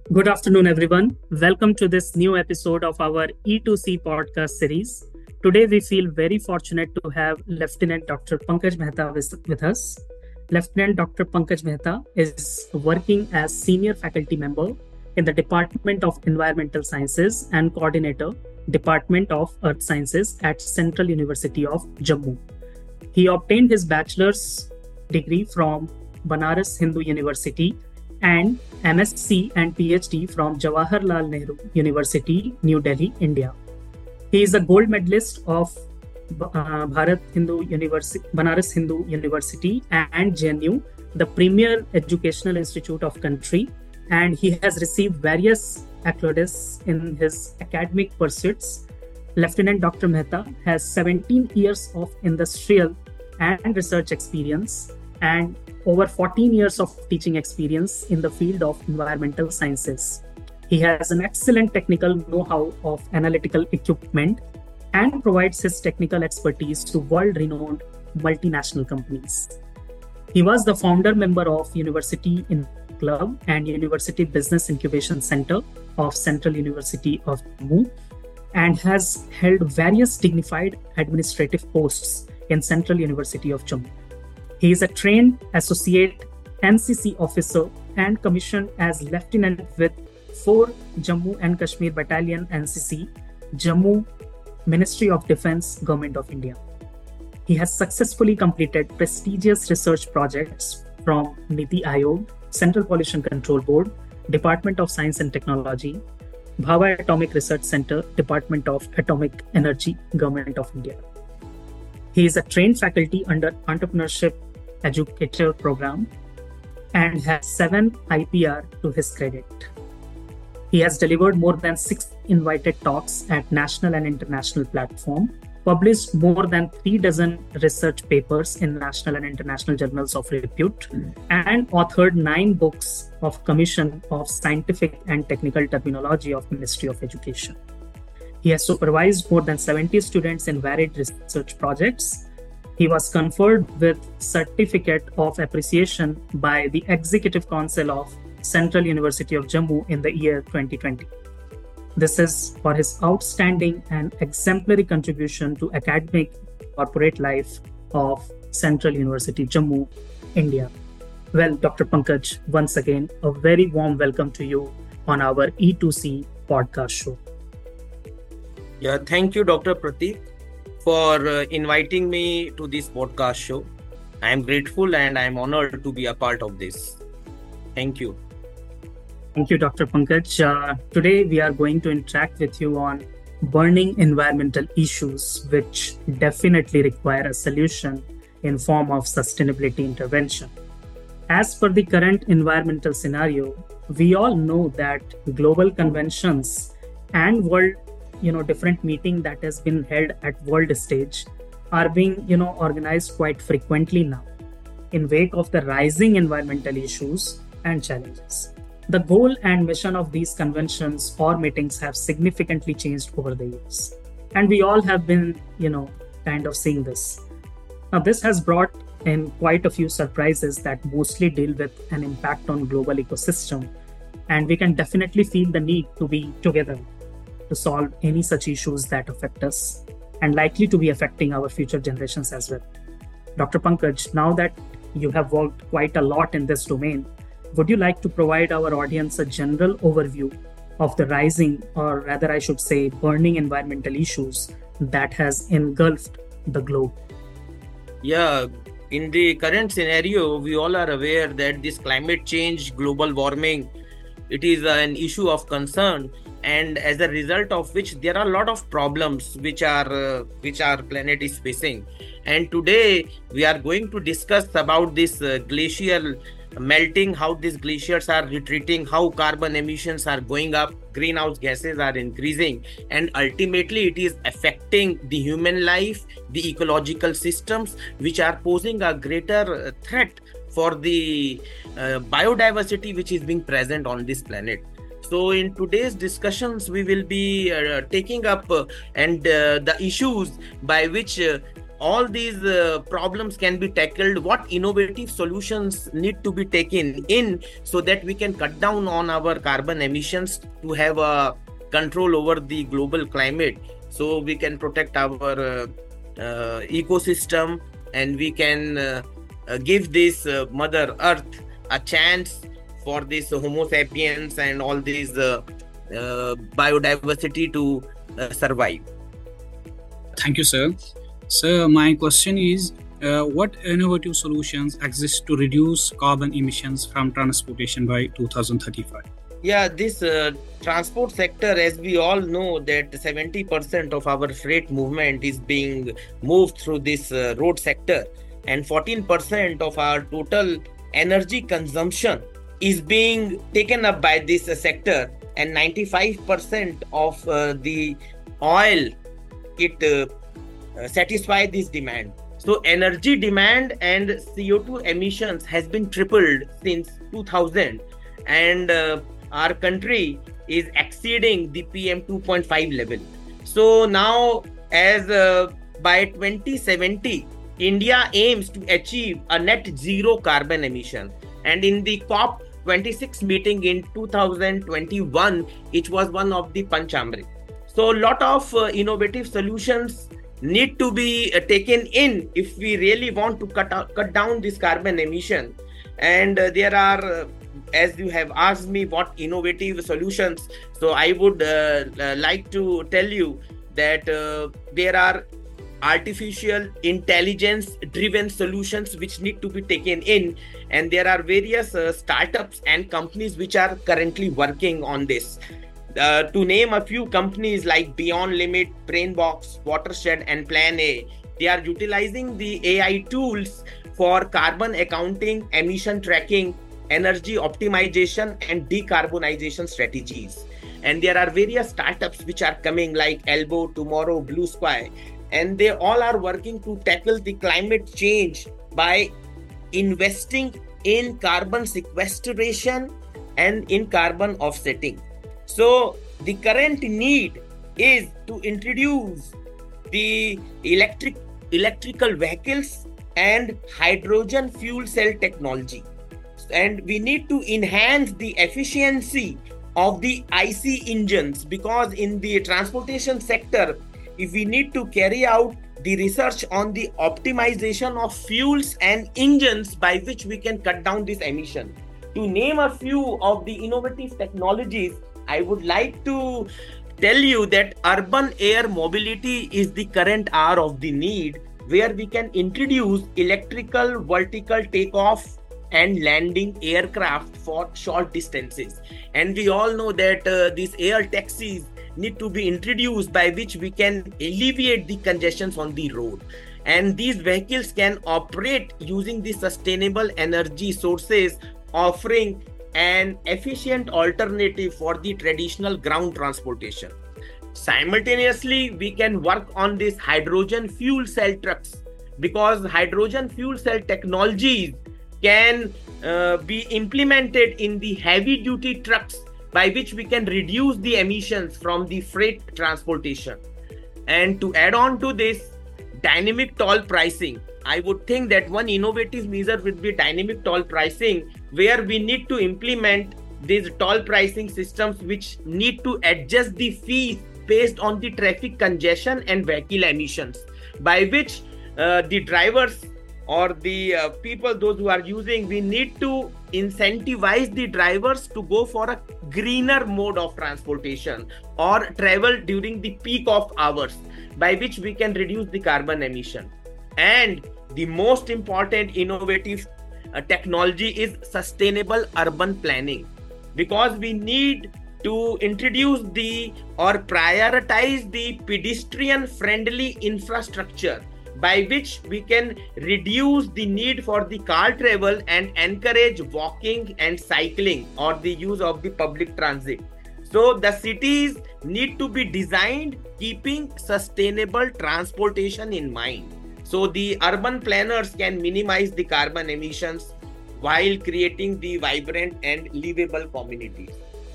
Good afternoon, everyone. Welcome to this new episode of our E2C podcast series. Today, we feel very fortunate to have Lieutenant Dr. Pankaj Mehta with us. Lieutenant Dr. Pankaj Mehta is working as senior faculty member in the Department of Environmental Sciences and coordinator, Department of Earth Sciences at Central University of Jammu. He obtained his bachelor's degree from Banaras Hindu University and MSc and PhD from Jawaharlal Nehru University, New Delhi, India. He is a gold medalist of Banaras Hindu University and JNU, the premier educational institute of country, and he has received various accolades in his academic pursuits. Lieutenant Dr. Mehta has 17 years of industrial and research experience and over 14 years of teaching experience in the field of environmental sciences. He has an excellent technical know-how of analytical equipment and provides his technical expertise to world-renowned multinational companies. He was the founder member of University in Club and University Business Incubation Center of Central University of Jammu and has held various dignified administrative posts in Central University of Jammu. He is a trained associate NCC officer and commissioned as lieutenant with 4 Jammu and Kashmir Battalion NCC, Jammu Ministry of Defence, Government of India. He has successfully completed prestigious research projects from Niti Aayog, Central Pollution Control Board, Department of Science and Technology, Bhabha Atomic Research Center, Department of Atomic Energy, Government of India. He is a trained faculty under Entrepreneurship Educator Program and has 7 IPR to his credit. He has delivered more than 6 invited talks at national and international platform, published more than 3 dozen research papers in national and international journals of repute, and authored 9 books of commission of scientific and technical terminology of Ministry of Education. He has supervised more than 70 students in varied research projects. He was conferred with Certificate of Appreciation by the Executive Council of Central University of Jammu in the year 2020. This is for his outstanding and exemplary contribution to academic corporate life of Central University Jammu, India. Well, Dr. Pankaj, once again, a very warm welcome to you on our E2C podcast show. Yeah, thank you, Dr. Pratik, for inviting me to this podcast show. I am grateful and I am honored to be a part of this. Thank you. Thank you, Dr. Pankaj. Today, we are going to interact with you on burning environmental issues, which definitely require a solution in form of sustainability intervention. As per the current environmental scenario, we all know that global conventions and world different meeting that has been held at world stage are being organized quite frequently now in wake of the rising environmental issues and challenges. The goal and mission of these conventions or meetings have significantly changed over the years, and we all have been kind of seeing this. Now this has brought in quite a few surprises that mostly deal with an impact on global ecosystem, and we can definitely feel the need to be together to solve any such issues that affect us and likely to be affecting our future generations as well. Dr. Pankaj, now that you have worked quite a lot in this domain, would you like to provide our audience a general overview of the rising, or rather I should say burning environmental issues that has engulfed the globe? Yeah, in the current scenario, we all are aware that this climate change, global warming, it is an issue of concern. And as a result of which there are a lot of problems which our planet is facing. And today we are going to discuss about this glacial melting, how these glaciers are retreating, how carbon emissions are going up, greenhouse gases are increasing, and ultimately it is affecting the human life, the ecological systems, which are posing a greater threat for the biodiversity which is being present on this planet. So in today's discussions, we will be taking up the issues by which all these problems can be tackled, what innovative solutions need to be taken in so that we can cut down on our carbon emissions to have a control over the global climate, so we can protect our ecosystem, and we can give this mother earth a chance for this homo sapiens and all these biodiversity to survive. Thank you, sir. Sir, my question is, what innovative solutions exist to reduce carbon emissions from transportation by 2035? Yeah, this transport sector, as we all know, that 70% of our freight movement is being moved through this road sector, and 14% of our total energy consumption is being taken up by this sector, and 95% of the oil, it satisfy this demand. So energy demand and CO2 emissions has been tripled since 2000, and our country is exceeding the PM 2.5 level. So now, as by 2070, India aims to achieve a net zero carbon emission, and in the COP26 meeting in 2021, it was one of the Panchamrit. So a lot of innovative solutions need to be taken in if we really want to cut down this carbon emission. And there are, as you have asked me, what innovative solutions, so I would like to tell you that there are artificial intelligence driven solutions which need to be taken in, and there are various startups and companies which are currently working on this. To name a few companies like Beyond Limit, Brainbox, Watershed, and Plan A, they are utilizing the AI tools for carbon accounting, emission tracking, energy optimization, and decarbonization strategies. And there are various startups which are coming like Elbow, Tomorrow, Blue Sky, and they all are working to tackle the climate change by investing in carbon sequestration and in carbon offsetting. So the current need is to introduce the electrical vehicles and hydrogen fuel cell technology, and we need to enhance the efficiency of the IC engines, because in the transportation sector, if we need to carry out the research on the optimization of fuels and engines by which we can cut down this emission. To name a few of the innovative technologies, I would like to tell you that urban air mobility is the current hour of the need, where we can introduce electrical vertical takeoff and landing aircraft for short distances. And we all know that these air taxis need to be introduced by which we can alleviate the congestions on the road. And these vehicles can operate using the sustainable energy sources, offering an efficient alternative for the traditional ground transportation. Simultaneously, we can work on this hydrogen fuel cell trucks, because hydrogen fuel cell technologies can be implemented in the heavy duty trucks, by which we can reduce the emissions from the freight transportation. And to add on to this, dynamic toll pricing. I would think that one innovative measure would be dynamic toll pricing, where we need to implement these toll pricing systems which need to adjust the fees based on the traffic congestion and vehicle emissions, by which the drivers or the people, those who are using, we need to incentivize the drivers to go for a greener mode of transportation or travel during the peak of hours, by which we can reduce the carbon emission. And the most important innovative technology is sustainable urban planning, because we need to introduce or prioritize the pedestrian friendly infrastructure, by which we can reduce the need for the car travel and encourage walking and cycling or the use of the public transit. So the cities need to be designed keeping sustainable transportation in mind, so the urban planners can minimize the carbon emissions while creating the vibrant and livable communities.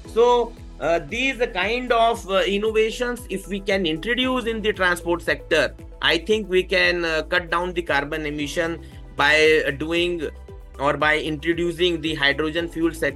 So these kind of innovations, if we can introduce in the transport sector, I think we can cut down the carbon emission by doing or by introducing the hydrogen fuel cell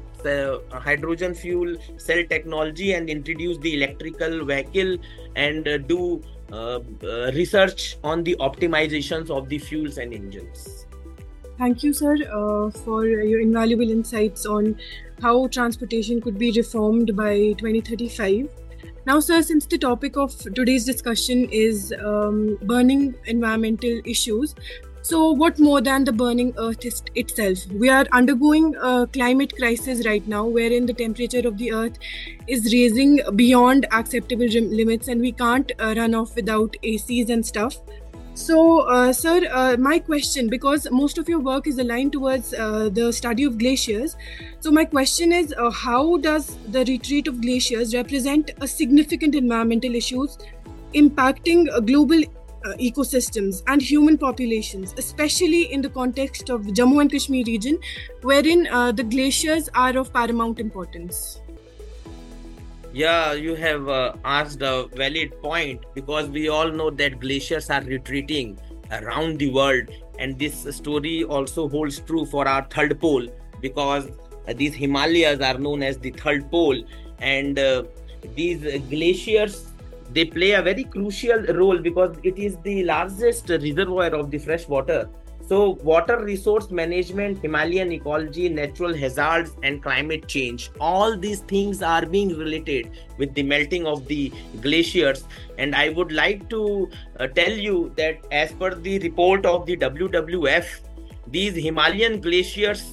technology, and introduce the electrical vehicle, and do research on the optimizations of the fuels and engines. Thank you, sir, for your invaluable insights on how transportation could be reformed by 2035. Now, sir, since the topic of today's discussion is burning environmental issues, so what more than the burning earth itself? We are undergoing a climate crisis right now, wherein the temperature of the earth is rising beyond acceptable limits, and we can't run off without ACs and stuff. So, sir, my question, because most of your work is aligned towards the study of glaciers. So my question is, how does the retreat of glaciers represent a significant environmental issues impacting global ecosystems and human populations, especially in the context of Jammu and Kashmir region, wherein the glaciers are of paramount importance? Yeah, you have asked a valid point, because we all know that glaciers are retreating around the world, and this story also holds true for our third pole, because these Himalayas are known as the third pole, and these glaciers, they play a very crucial role because it is the largest reservoir of the fresh water. So water resource management, Himalayan ecology, natural hazards, and climate change, all these things are being related with the melting of the glaciers. And I would like to tell you that as per the report of the WWF, these Himalayan glaciers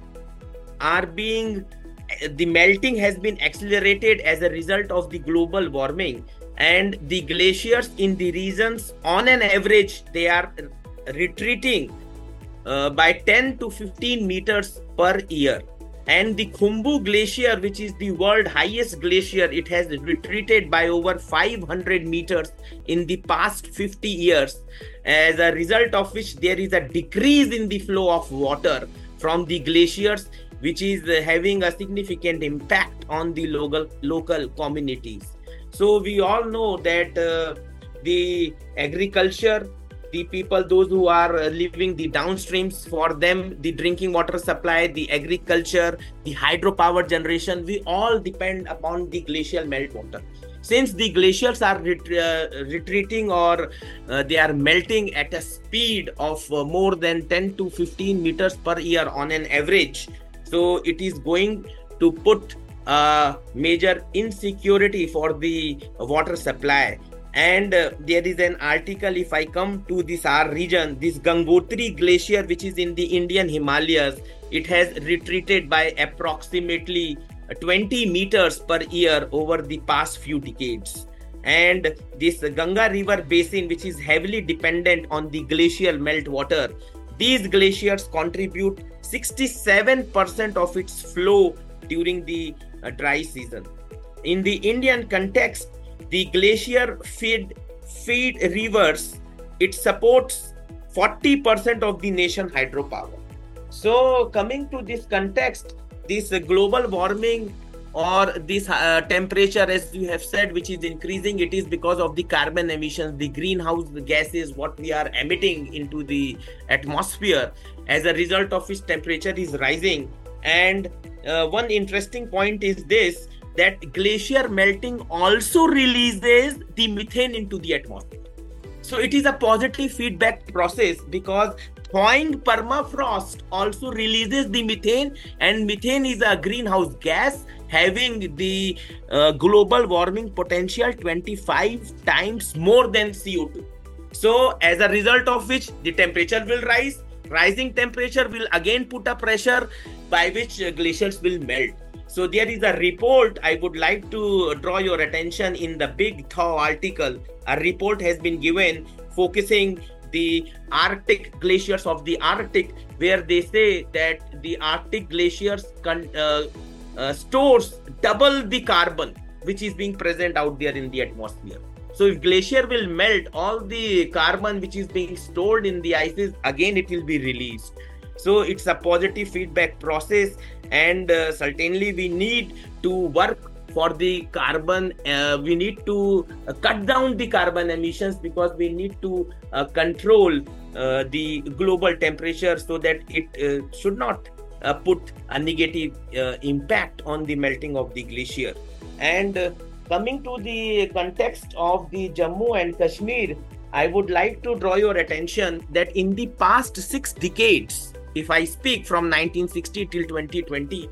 the melting has been accelerated as a result of the global warming. And the glaciers in the regions, on an average, they are retreating by 10 to 15 meters per year. And the Khumbu Glacier, which is the world's highest glacier, it has retreated by over 500 meters in the past 50 years, as a result of which there is a decrease in the flow of water from the glaciers, which is having a significant impact on the local communities. So we all know that the agriculture, the people, those who are living the downstreams, for them, the drinking water supply, the agriculture, the hydropower generation, we all depend upon the glacial meltwater. Since the glaciers are retreating, or they are melting at a speed of more than 10 to 15 meters per year on an average, so it is going to put major insecurity for the water supply. And there is an article, if I come to this our region, this Gangotri Glacier, which is in the Indian Himalayas, it has retreated by approximately 20 meters per year over the past few decades. And this Ganga River Basin, which is heavily dependent on the glacial meltwater, these glaciers contribute 67% of its flow during the dry season. In the Indian context, the glacier feed rivers, it supports 40% of the nation hydropower. So coming to this context, this global warming, or this temperature, as you have said, which is increasing, it is because of the carbon emissions, the greenhouse gases, what we are emitting into the atmosphere, as a result of which temperature is rising. And one interesting point is this, that glacier melting also releases the methane into the atmosphere. So it is a positive feedback process, because thawing permafrost also releases the methane, and methane is a greenhouse gas having the global warming potential 25 times more than CO2. So as a result of which the temperature will rise. Rising temperature will again put a pressure by which glaciers will melt. So there is a report I would like to draw your attention in the Big Thaw article. A report has been given focusing the Arctic glaciers of the Arctic, where they say that the Arctic glaciers stores double the carbon which is being present out there in the atmosphere. So if glacier will melt, all the carbon which is being stored in the ices, again it will be released. So it's a positive feedback process, and certainly we need to work for the carbon, we need to cut down the carbon emissions, because we need to control the global temperature so that it should not put a negative impact on the melting of the glacier. And coming to the context of the Jammu and Kashmir, I would like to draw your attention that in the past 6 decades, if I speak from 1960 till 2020,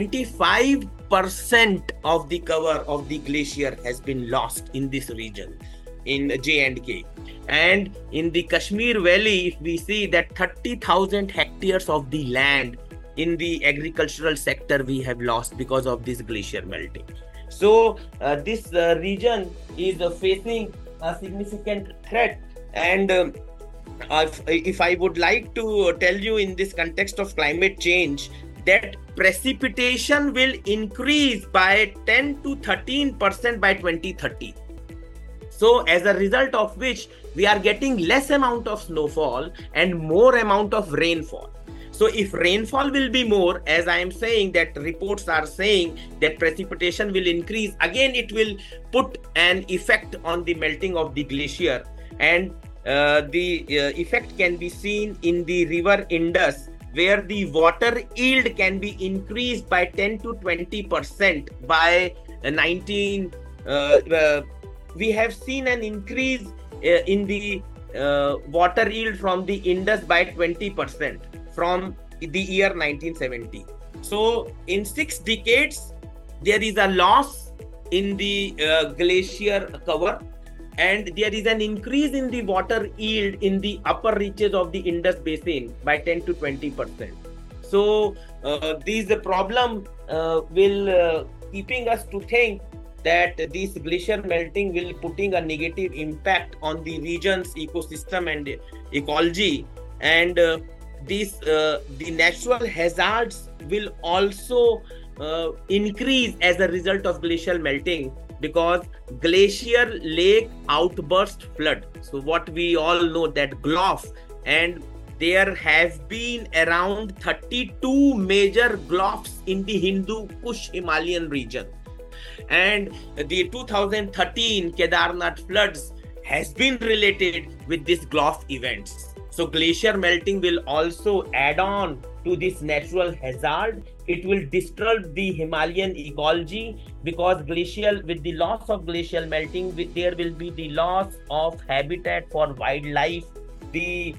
25% of the cover of the glacier has been lost in this region, in J&K. And in the Kashmir Valley, if we see that 30,000 hectares of the land in the agricultural sector we have lost because of this glacier melting. So this region is facing a significant threat. And if I would like to tell you in this context of climate change, that precipitation will increase by 10 to 13% by 2030. So as a result of which, we are getting less amount of snowfall and more amount of rainfall. So if rainfall will be more, as I am saying that reports are saying that precipitation will increase, again it will put an effect on the melting of the glacier. And the effect can be seen in the river Indus, where the water yield can be increased by 10 to 20% by 19. We have seen an increase in the water yield from the Indus by 20% from the year 1970. So in 6 decades, there is a loss in the glacier cover, and there is an increase in the water yield in the upper reaches of the Indus basin by 10 to 20%. So this problem will keeping us to think that this glacier melting will putting a negative impact on the region's ecosystem and ecology. And the natural hazards will also increase as a result of glacial melting, because glacier lake outburst flood. So what we all know that GLOF, and there have been around 32 major GLOFs in the Hindu Kush Himalayan region. And the 2013 Kedarnath floods has been related with these GLOF events. So glacier melting will also add on to this natural hazard. It will disturb the Himalayan ecology, because with the loss of glacial melting, there will be the loss of habitat for wildlife. The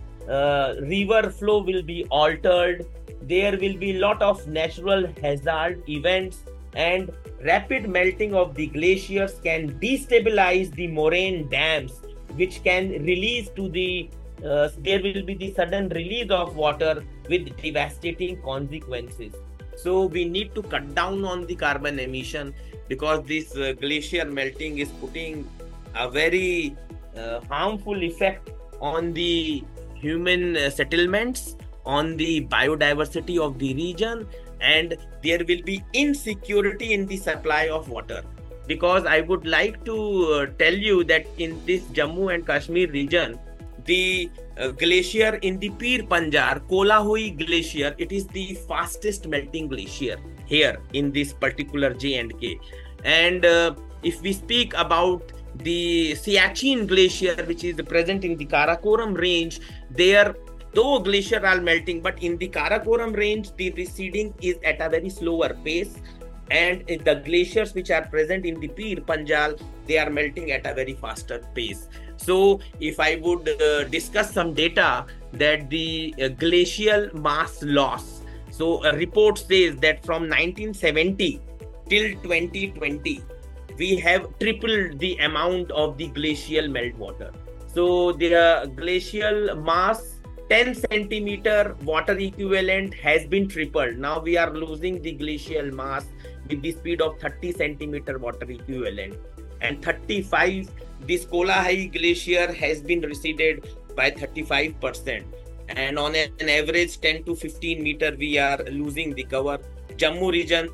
river flow will be altered. There will be a lot of natural hazard events, and rapid melting of the glaciers can destabilize the moraine dams, which can release to the there will be the sudden release of water with devastating consequences. So we need to cut down on the carbon emission, because this glacier melting is putting a very harmful effect on the human settlements, on the biodiversity of the region, and there will be insecurity in the supply of water. Because I would like to tell you that in this Jammu and Kashmir region, the glacier in the Pir Panjar, Kolahui Glacier, it is the fastest melting glacier here in this particular J&K. And if we speak about the Siachen Glacier, which is present in the Karakoram range, there though glaciers are melting, but in the Karakoram range, the receding is at a very slower pace. And the glaciers which are present in the Pir Panjal, they are melting at a very faster pace. So if I would discuss some data that the glacial mass loss, so a report says that from 1970 till 2020, we have tripled the amount of the glacial meltwater. So the glacial mass 10 centimeter water equivalent has been tripled. Now we are losing the glacial mass with the speed of 30 centimeter water equivalent. And 35, this Kolahai glacier has been receded by 35%. And on an average 10 to 15 meter, we are losing the cover. Jammu region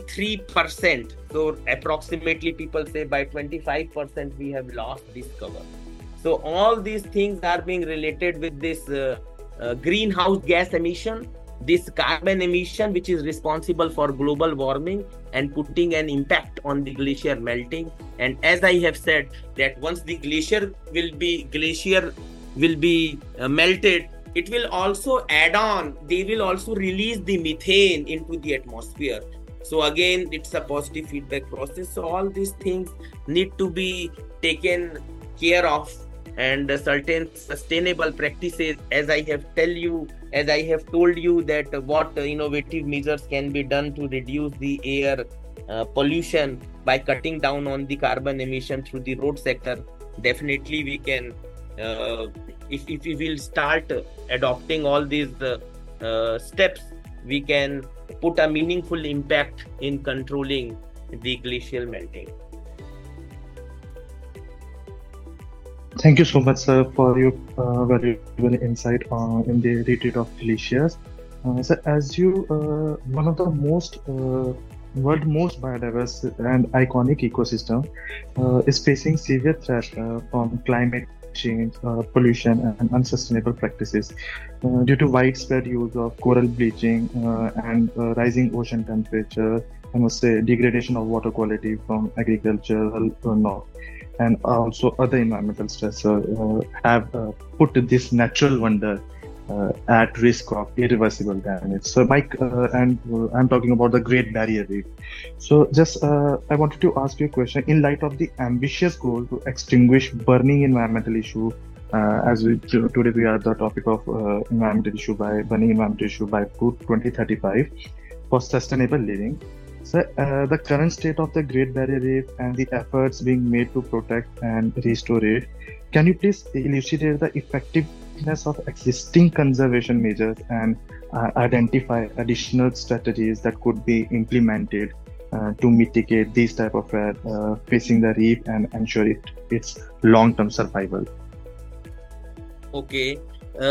23%. So approximately people say by 25% we have lost this cover. So all these things are being related with this greenhouse gas emission, this carbon emission, which is responsible for global warming and putting an impact on the glacier melting. And as I have said, that once the glacier will be melted, it will also add on, they will also release the methane into the atmosphere. So again, it's a positive feedback process. So all these things need to be taken care of, and certain sustainable practices, as I have told you that what innovative measures can be done to reduce the air pollution by cutting down on the carbon emission through the road sector. Definitely we can, if we will start adopting all these steps, we can put a meaningful impact in controlling the glacial melting. Thank you so much, sir, for your valuable insight in the retreat of glaciers. Sir, as you, one of the world most biodiverse and iconic ecosystem is facing severe threat from climate change, pollution, and unsustainable practices due to widespread use of coral bleaching and rising ocean temperature. I must say degradation of water quality from agricultural runoff, and also other environmental stressors have put this natural wonder at risk of irreversible damage. So, Mike, I'm talking about the Great Barrier Reef. So, just I wanted to ask you a question. In light of the ambitious goal to extinguish burning environmental issue, today we are at the topic of burning environmental issue by 2035 for sustainable living. So, the current state of the Great Barrier Reef and the efforts being made to protect and restore it, can you please elucidate the effectiveness of existing conservation measures and identify additional strategies that could be implemented to mitigate these type of threat facing the reef and ensure its long-term survival? Okay.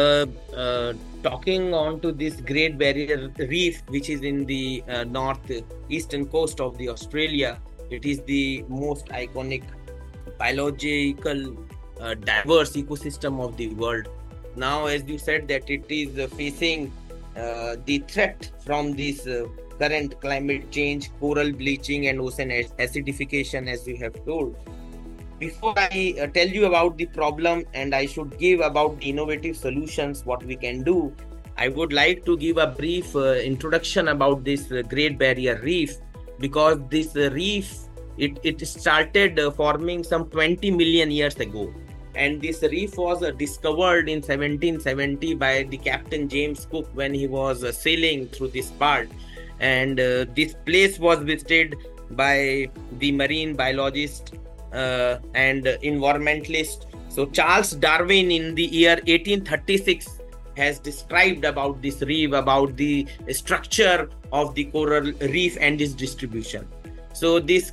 Talking on to this Great Barrier Reef, which is in the northeastern coast of the Australia, it is the most iconic biological diverse ecosystem of the world. Now, as you said, that it is facing the threat from this current climate change, coral bleaching, and ocean acidification, as we have told. Before I tell you about the problem and I should give about the innovative solutions, what we can do, I would like to give a brief introduction about this Great Barrier Reef, because this reef, it started forming some 20 million years ago. And this reef was discovered in 1770 by the Captain James Cook when he was sailing through this part. And this place was visited by the marine biologist and environmentalist. So Charles Darwin in the year 1836 has described about this reef, about the structure of the coral reef and its distribution. So this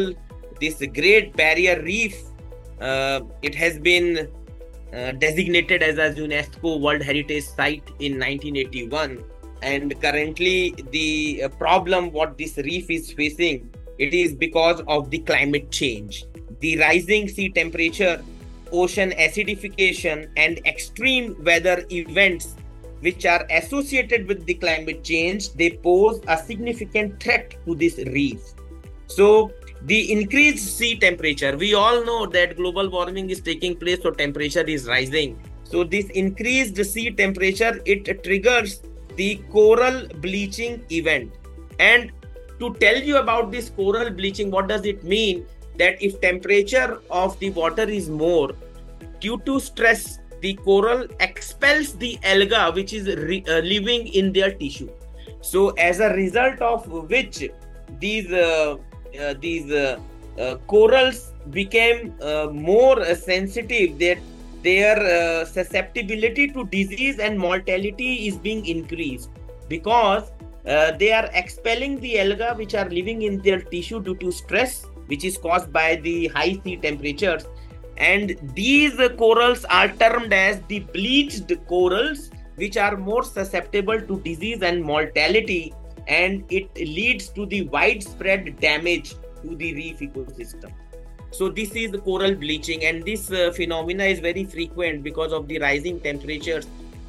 Great Barrier Reef, it has been designated as a UNESCO World Heritage Site in 1981. And currently the problem what this reef is facing, it is because of the climate change. The rising sea temperature, ocean acidification, and extreme weather events which are associated with the climate change, they pose a significant threat to this reef. So the increased sea temperature, we all know that global warming is taking place, so temperature is rising. So this increased sea temperature, it triggers the coral bleaching event. And to tell you about this coral bleaching, what does it mean? That if temperature of the water is more, due to stress, the coral expels the alga which is living in their tissue. So as a result of which these corals became more sensitive, that their susceptibility to disease and mortality is being increased, because they are expelling the alga which are living in their tissue due to stress which is caused by the high sea temperatures. And these corals are termed as the bleached corals, which are more susceptible to disease and mortality, and it leads to the widespread damage to the reef ecosystem. So this is the coral bleaching, and this phenomena is very frequent because of the rising temperatures.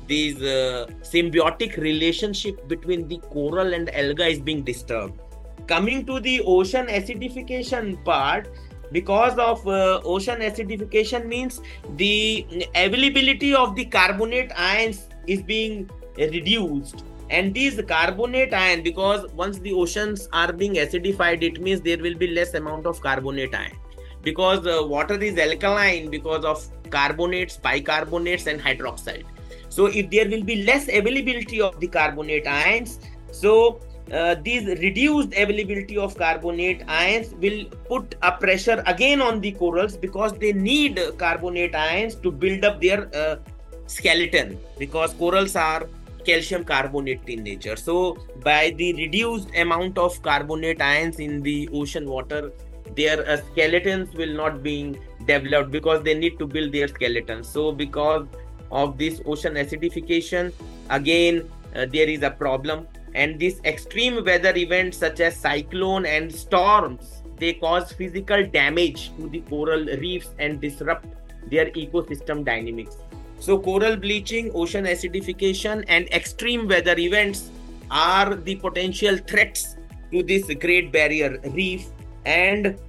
this symbiotic relationship between the coral and alga is being disturbed. Coming to the ocean acidification part, because of ocean acidification means the availability of the carbonate ions is being reduced, and these carbonate ion, because once the oceans are being acidified, it means there will be less amount of carbonate ion, because water is alkaline because of carbonates, bicarbonates and hydroxide. So if there will be less availability of the carbonate ions, so these reduced availability of carbonate ions will put a pressure again on the corals, because they need carbonate ions to build up their skeleton, because corals are calcium carbonate in nature. So by the reduced amount of carbonate ions in the ocean water, their skeletons will not be developed, because they need to build their skeletons. So because of this ocean acidification, again there is a problem. And these extreme weather events such as cyclone and storms, they cause physical damage to the coral reefs and disrupt their ecosystem dynamics. So coral bleaching, ocean acidification and extreme weather events are the potential threats to this Great Barrier Reef. And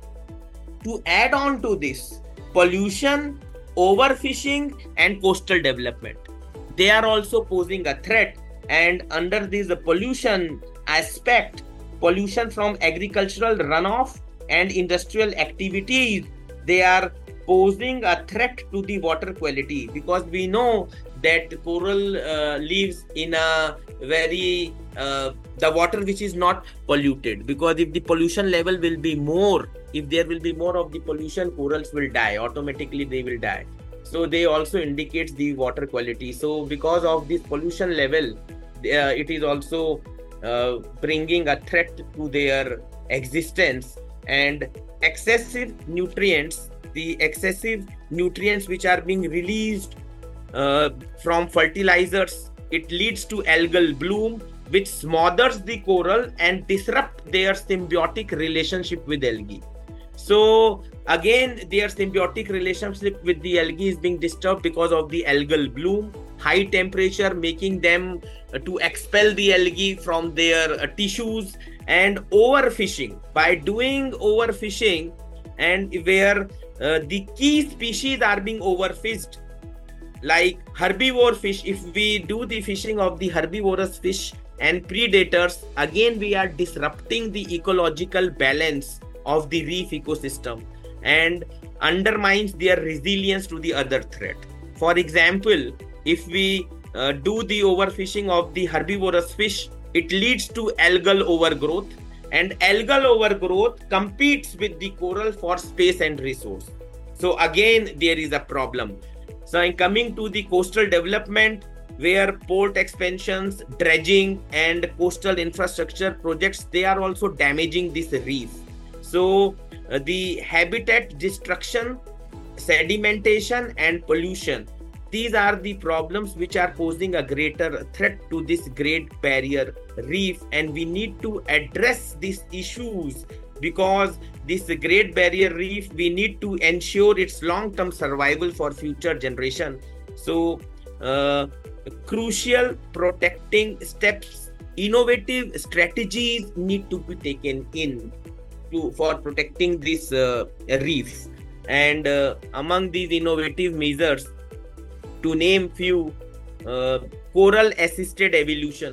to add on to this, pollution, overfishing and coastal development, they are also posing a threat. And under this pollution aspect, pollution from agricultural runoff and industrial activities, they are posing a threat to the water quality, because we know that coral lives in a very the water which is not polluted, because if the pollution level will be more, if there will be more of the pollution, corals will die, automatically they will die. So they also indicates the water quality. So because of this pollution level, it is also bringing a threat to their existence. And excessive nutrients, the excessive nutrients which are being released from fertilizers, it leads to algal bloom, which smothers the coral and disrupt their symbiotic relationship with algae. So again, their symbiotic relationship with the algae is being disturbed because of the algal bloom, high temperature making them to expel the algae from their tissues, and overfishing. By doing overfishing, and where the key species are being overfished, like herbivore fish, if we do the fishing of the herbivorous fish and predators, again we are disrupting the ecological balance of the reef ecosystem and undermines their resilience to the other threat. For example, if we do the overfishing of the herbivorous fish, it leads to algal overgrowth, and algal overgrowth competes with the coral for space and resource. So again, there is a problem. So in coming to the coastal development, where port expansions, dredging and coastal infrastructure projects, they are also damaging this reef. So the habitat destruction, sedimentation and pollution, these are the problems which are posing a greater threat to this Great Barrier Reef, and we need to address these issues, because this Great Barrier Reef, we need to ensure its long-term survival for future generation. So crucial protecting steps, innovative strategies need to be taken in for protecting this reef. And among these innovative measures, to name few, coral assisted evolution.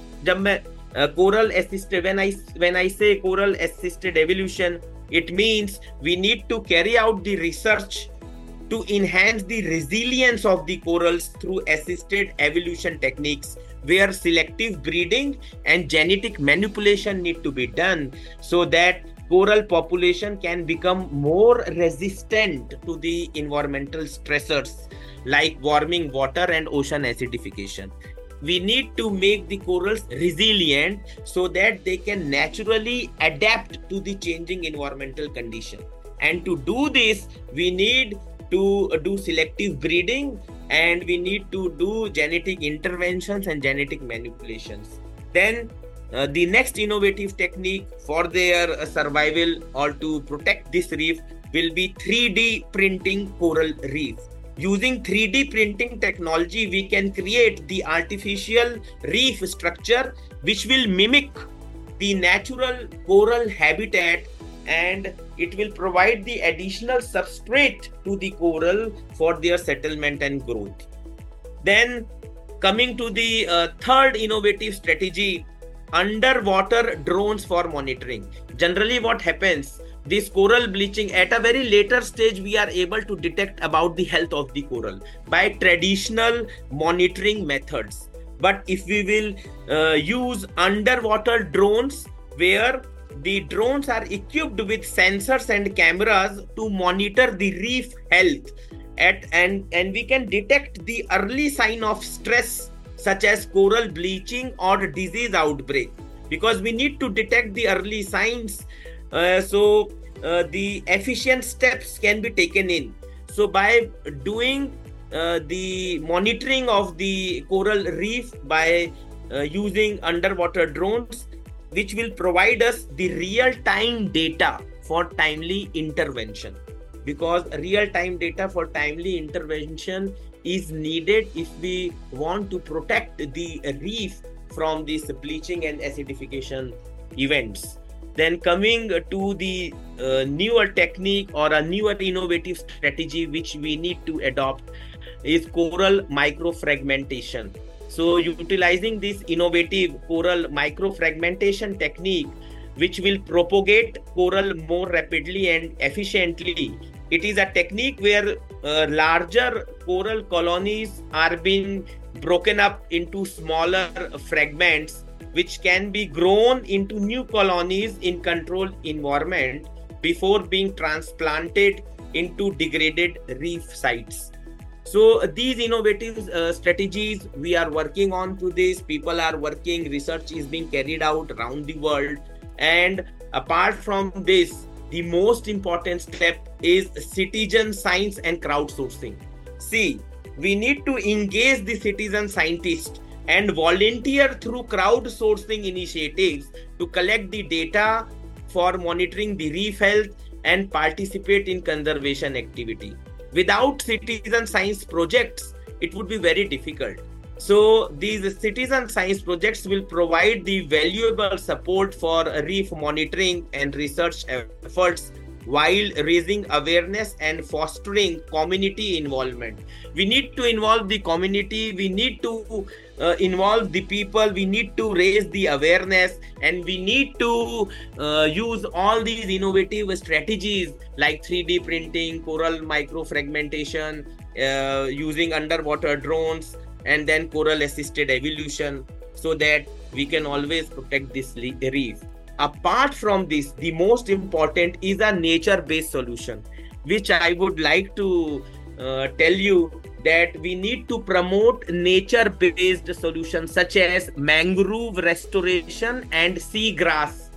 When I say coral assisted evolution, it means we need to carry out the research to enhance the resilience of the corals through assisted evolution techniques, where selective breeding and genetic manipulation need to be done, so that coral population can become more resistant to the environmental stressors like warming water and ocean acidification. We need to make the corals resilient so that they can naturally adapt to the changing environmental condition. And to do this, we need to do selective breeding, and we need to do genetic interventions and genetic manipulations. Then the next innovative technique for their survival or to protect this reef will be 3D printing coral reef. Using 3D printing technology, we can create the artificial reef structure which will mimic the natural coral habitat, and it will provide the additional substrate to the coral for their settlement and growth. Then coming to the third innovative strategy, underwater drones for monitoring. Generally what happens, this coral bleaching at a very later stage, we are able to detect about the health of the coral by traditional monitoring methods. But if we will use underwater drones, where the drones are equipped with sensors and cameras to monitor the reef health, and we can detect the early sign of stress such as coral bleaching or disease outbreak, because we need to detect the early signs. So the efficient steps can be taken in. So by doing the monitoring of the coral reef by using underwater drones, which will provide us the real-time data for timely intervention, because real-time data for timely intervention is needed if we want to protect the reef from these bleaching and acidification events. Then coming to the newer technique or a newer innovative strategy which we need to adopt is coral microfragmentation. So utilizing this innovative coral microfragmentation technique, which will propagate coral more rapidly and efficiently. It is a technique where larger coral colonies are being broken up into smaller fragments, which can be grown into new colonies in controlled environment before being transplanted into degraded reef sites. So these innovative strategies we are working on to this. People are working, research is being carried out around the world. And apart from this, the most important step is citizen science and crowdsourcing. See, we need to engage the citizen scientists and volunteer through crowdsourcing initiatives to collect the data for monitoring the reef health and participate in conservation activity. Without citizen science projects, it would be very difficult. So these citizen science projects will provide the valuable support for reef monitoring and research efforts while raising awareness and fostering community involvement. We need to involve the community, we need to involve the people, we need to raise the awareness, and we need to use all these innovative strategies like 3D printing, coral microfragmentation, using underwater drones, and then coral assisted evolution, so that we can always protect this reef. Apart from this, the most important is a nature-based solution, which I would like to tell you that we need to promote nature-based solutions such as mangrove restoration and seagrass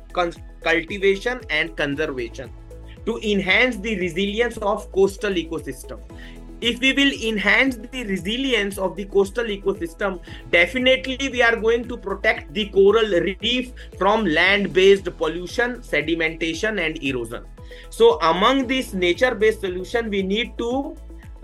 cultivation and conservation to enhance the resilience of coastal ecosystem. If we will enhance the resilience of the coastal ecosystem, definitely we are going to protect the coral reef from land-based pollution, sedimentation, and erosion. So among this nature-based solution, we need to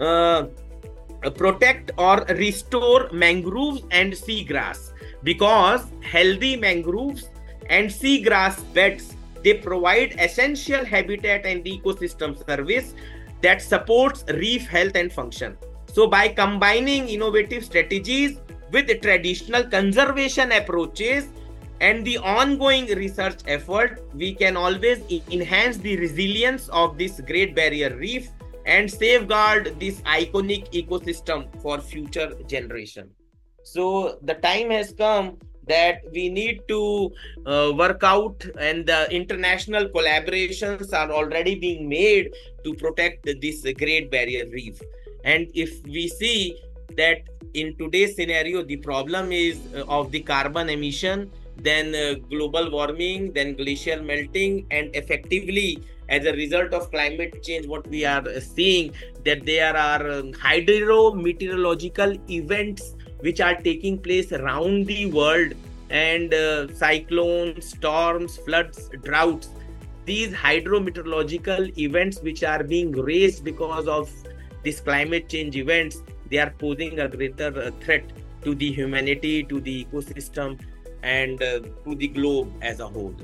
protect or restore mangroves and seagrass, because healthy mangroves and seagrass beds, they provide essential habitat and ecosystem service that supports reef health and function. So by combining innovative strategies with traditional conservation approaches and the ongoing research effort, we can always enhance the resilience of this Great Barrier Reef and safeguard this iconic ecosystem for future generation. So the time has come that we need to work out, and the international collaborations are already being made to protect this Great Barrier Reef. And if we see that in today's scenario, the problem is of the carbon emission, then global warming, then glacial melting, and effectively as a result of climate change, what we are seeing that there are hydrometeorological events which are taking place around the world, and cyclones, storms, floods, droughts. These hydrometeorological events which are being raised because of these climate change events, they are posing a greater threat to the humanity, to the ecosystem, and to the globe as a whole.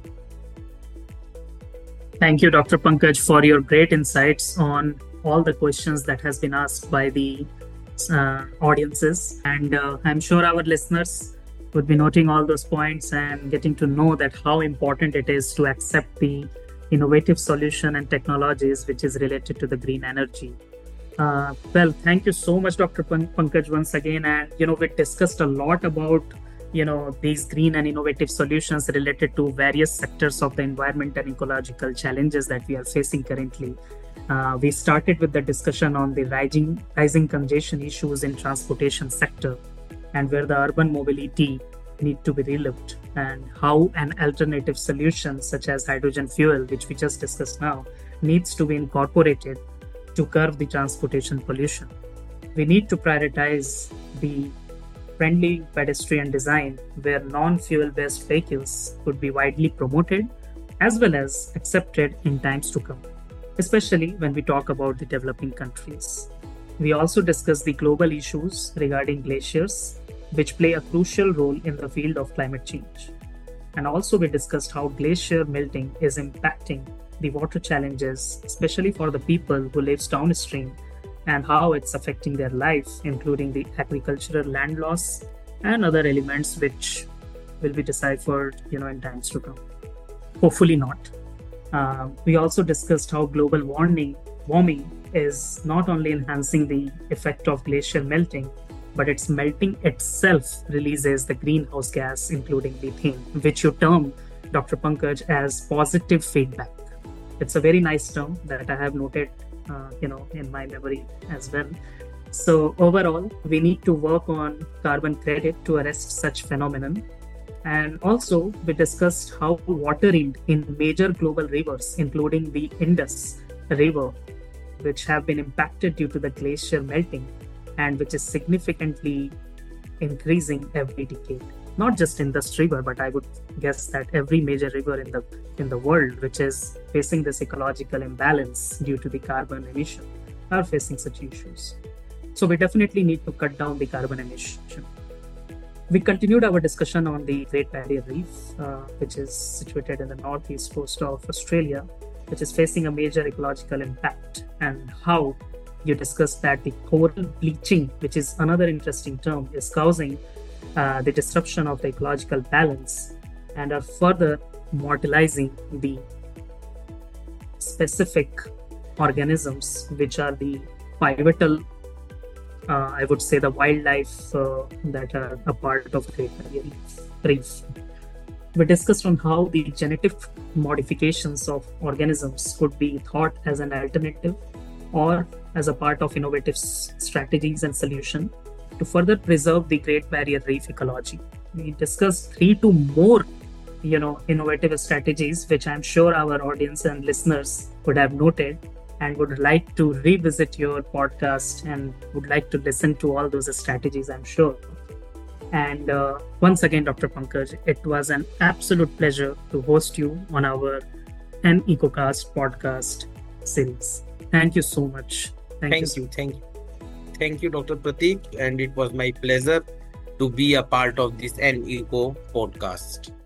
Thank you, Dr. Pankaj, for your great insights on all the questions that has been asked by the audiences. And I'm sure our listeners would be noting all those points and getting to know that how important it is to accept the innovative solution and technologies which is related to the green energy. Well, thank you so much, Dr. Pankaj, once again. And, we discussed a lot about these green and innovative solutions related to various sectors of the environment and ecological challenges that we are facing currently. We started with the discussion on the rising congestion issues in transportation sector, and where the urban mobility need to be relooked, and how an alternative solution such as hydrogen fuel, which we just discussed now, needs to be incorporated to curb the transportation pollution. We need to prioritize the friendly pedestrian design where non-fuel based vehicles could be widely promoted as well as accepted in times to come, especially when we talk about the developing countries. We also discussed the global issues regarding glaciers, which play a crucial role in the field of climate change. And also we discussed how glacier melting is impacting the water challenges, especially for the people who live downstream, and how it's affecting their life, including the agricultural land loss and other elements which will be deciphered, in times to come. Hopefully not. We also discussed how global warming is not only enhancing the effect of glacier melting, but its melting itself releases the greenhouse gas, including methane, which you term, Dr. Pankaj, as positive feedback. It's a very nice term that I have noted in my memory as well. So overall, we need to work on carbon credit to arrest such phenomenon. And also, we discussed how water in major global rivers, including the Indus River, which have been impacted due to the glacier melting, and which is significantly increasing every decade. Not just Indus River, but I would guess that every major river in the world which is facing this ecological imbalance due to the carbon emission are facing such issues. So we definitely need to cut down the carbon emission. We continued our discussion on the Great Barrier Reef, which is situated in the northeast coast of Australia, which is facing a major ecological impact, and how you discussed that the coral bleaching, which is another interesting term, is causing the disruption of the ecological balance and are further mortalizing the specific organisms which are the pivotal, I would say, the wildlife that are a part of Great Barrier Reef. We discussed on how the genetic modifications of organisms could be thought as an alternative or as a part of innovative strategies and solutions to further preserve the Great Barrier Reef ecology. We discussed 3 to more, innovative strategies, which I'm sure our audience and listeners would have noted and would like to revisit your podcast and would like to listen to all those strategies, I'm sure. And once again, Dr. Pankaj, it was an absolute pleasure to host you on our EcoCast podcast series. Thank you so much. Thank you, Dr. Pratik, and it was my pleasure to be a part of this Eco podcast.